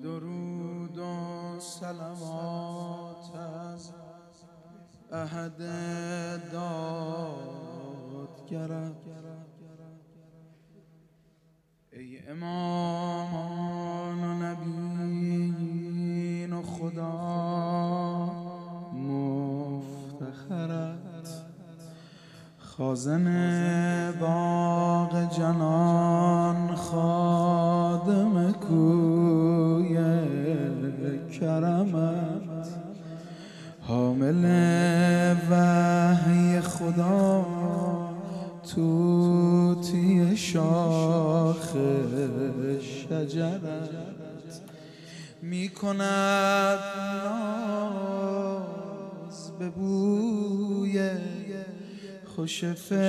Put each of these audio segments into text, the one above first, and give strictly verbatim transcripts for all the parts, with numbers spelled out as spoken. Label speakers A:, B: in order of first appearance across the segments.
A: درود و سلامات از احد دادگرت ای امامان و نبیین و خدا مفتخرت خازن باغ جنان خادم کوی کرمت حامل وحی خدا توتی شاخ شجرت می کند ناز به بوی خوش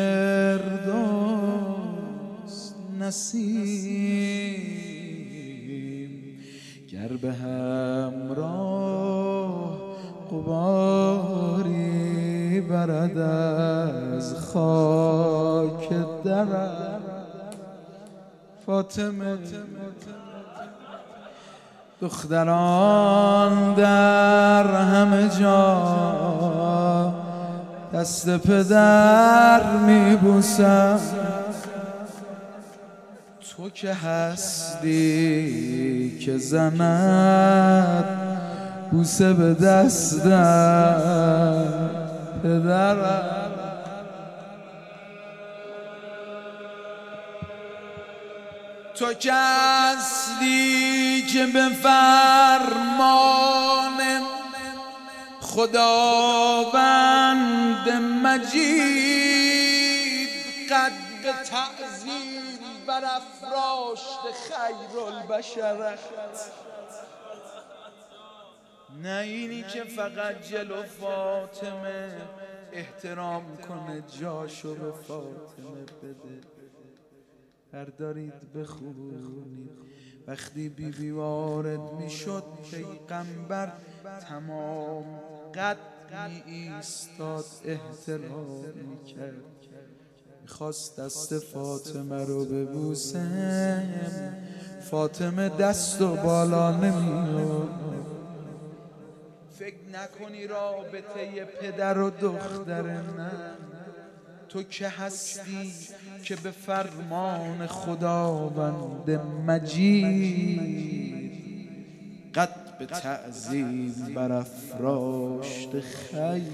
A: فردوس نسیم گر به همراه غباری برد از خاک درت فاطمه دختران در همه جا دست پدر میبوسم تو که هستی که زند بوسه به دستم پدرم تو که هستی که به فرمان خداوند مجید قد به تعظیم برافراشت خیرالبشرت نه اینی که فقط جلو فاطمه احترام کنه جاشو به فاطمه بده بردارید بخونید وقتی بی بی وارد می شد پیغمبر تمام قد می ایستاد احترام می کرد میخواست دست فاطمه رو ببوسه فاطمه دست و بالا نمیاد فکر نکنی رابطه پدر و دختر نه تو که هستی که به فرمان خداوند مجید قد به تعظیم برافراشت خیر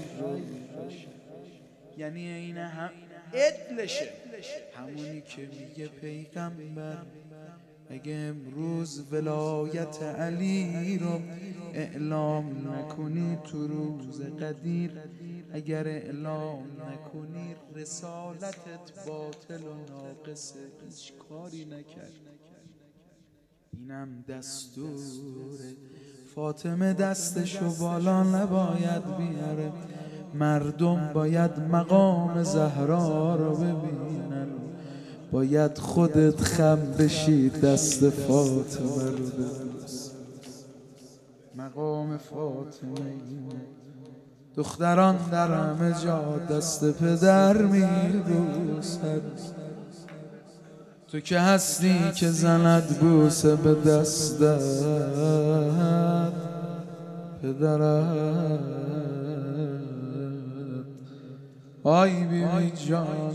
A: یعنی این هم عدلشه همونی که میگه پیغمبر اگه امروز ولایت علی رو اعلام نکنی تو روز قدیر اگر اعلام نکنی رسالتت باطل و ناقصه هیچ کاری نکرد اینم دستوره فاطمه دستشو بالا نباید بیاره مردم باید مقام زهرا رو ببینن باید خودت خم بشی دست فاطمه رو ببوس مقام فاطمه اینه دختران در همه جا دست پدر میبوسد تو که هستی که زند بوسه به دستت پدرت آی بی بی جان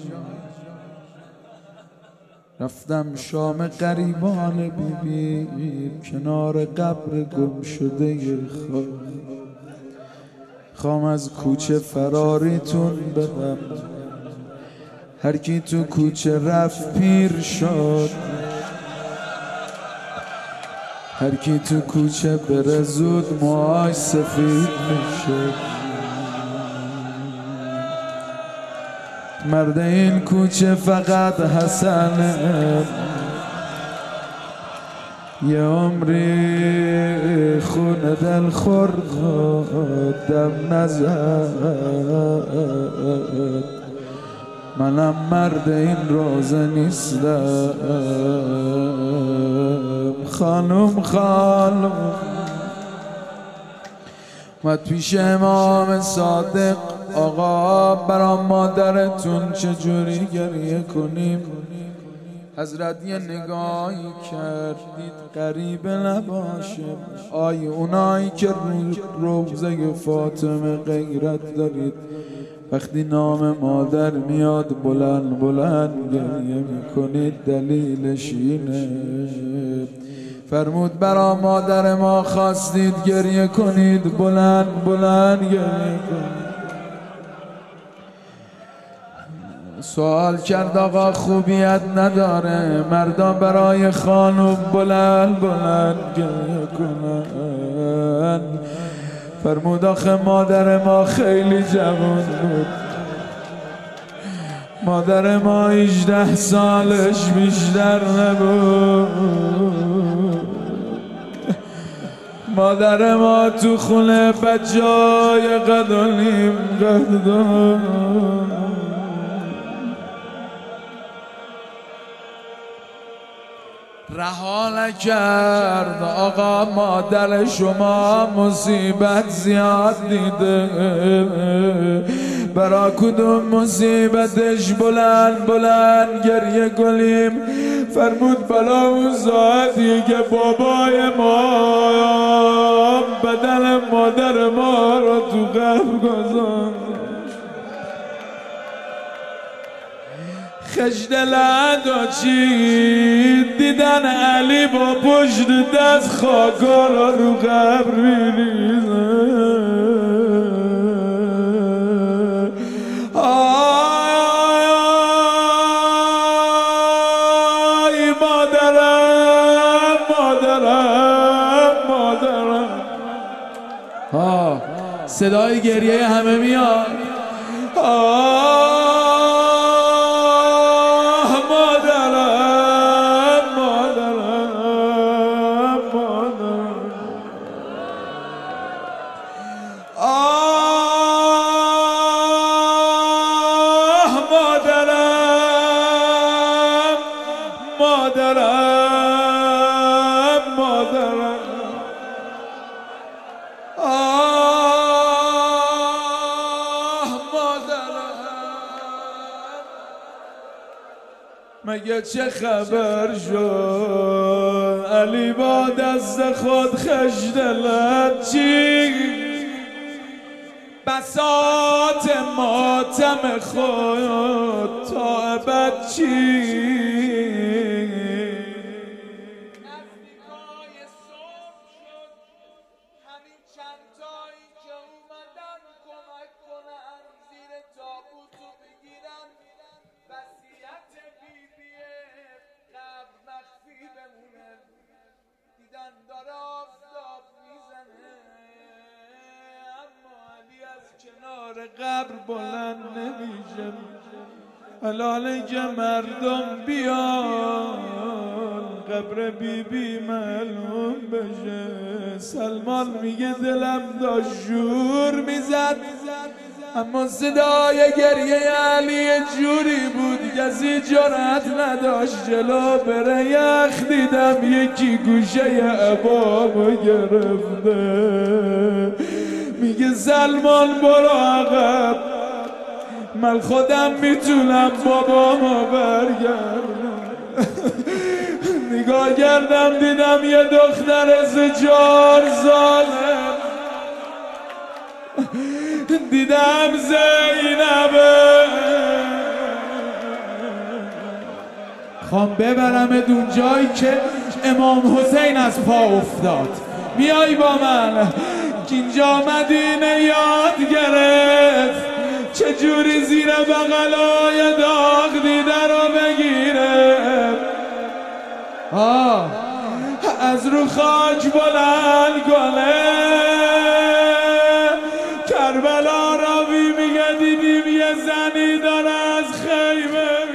A: رفتم شام غریبان بی بی کنار قبر گم شده خواهی خوام از کوچه فراریتون بدم هر کی تو کوچه رفت پیر شد هر کی تو کوچه بره زود موهاش سفید میشه مرد این کوچه فقط حسنه یه عمری خون دل خورد دم نزد منم مرد این روزه نیستم خانم خانم اومد پیش امام صادق آقا برا مادرتون چجوری گریه کنیم حضرت یه نگاهی کردید قریب نباشه. آی اونایی که رو روزه فاطمه غیرت دارید، وقتی نام مادر میاد بلند بلند گریه میکنید، دلیلش اینه. فرمود برا مادر ما خواستید گریه کنید، بلند بلند گریه کنید. سوال کرد آقا خوبیت نداره مردا برای خانم بلند بلند گریه کنن؟ فرمود آخه مادر ما خیلی جوان بود، مادر ما هجده سالش بیشتر نبود، مادر ما تو خونه بچه‌های قد و نیم قد داشت. رها نکرد آقا مادر شما مصیبت زیاد دیده، برا کدوم مصیبتش بلند بلند گریه کنیم؟ فرمود بلا اون ساعتی که بابای ما بدن مادر ما رو تو قبر گذاشت. خجدل چید دیدن علی با پشت دست خاکا را رو قبر میریزه. آی مادرم مادرم مادرم. ها صدای گریه همه میاد. مادرم مادرم آه مادرم. مگه چه خبر شد علی با دست خود خجدلت چی؟ بساط ماتم خود تا ابد چی؟ کنار قبر بلند نمیشه، حلاله که مردم بیان قبر بی بی معلوم بشه. سلمان میگه دلم داشت شور میزد، اما صدای گریه علی جوری بود کسی جرأت نداشت جلو بره. یخ دیدم یکی گوشه عبامو گرفته، میگه سلمان برو عقب، من خودم میتونم بابامو برگردم. نگاه کردم دیدم یه دختر سه چهار ساله، دیدم زینبه. خوام ببرم دون جایی که امام حسین از پا افتاد. میای با من اینجا مدینه یاد گرفت چجوری زیر بغلای داغ دیده رو بگیره. آه از رو خاک بلند کنه. کربلا راوی میگه دیدیم یه زنی داره از خیمه